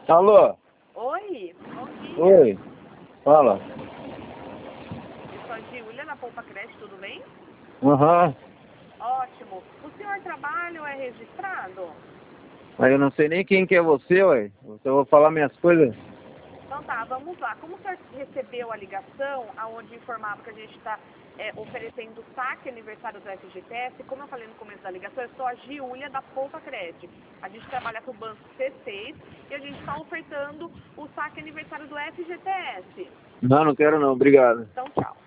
Alô? Oi, bom dia. Oi. Fala. Eu sou a Giulia, da Poupa Creche, tudo bem? Aham. Ótimo. O senhor trabalha ou é registrado? Mas eu não sei nem quem que é você, ué. Eu vou falar minhas coisas. Então tá, vamos lá. Como o senhor recebeu a ligação, onde informava que a gente está oferecendo o saque aniversário do FGTS, como eu falei no começo da ligação, eu sou a Giulia, da Poupa Creche. A gente trabalha com o Banco C6 e a gente está ofertando o saque aniversário do FGTS. Não, não quero não. Obrigado. Então, tchau.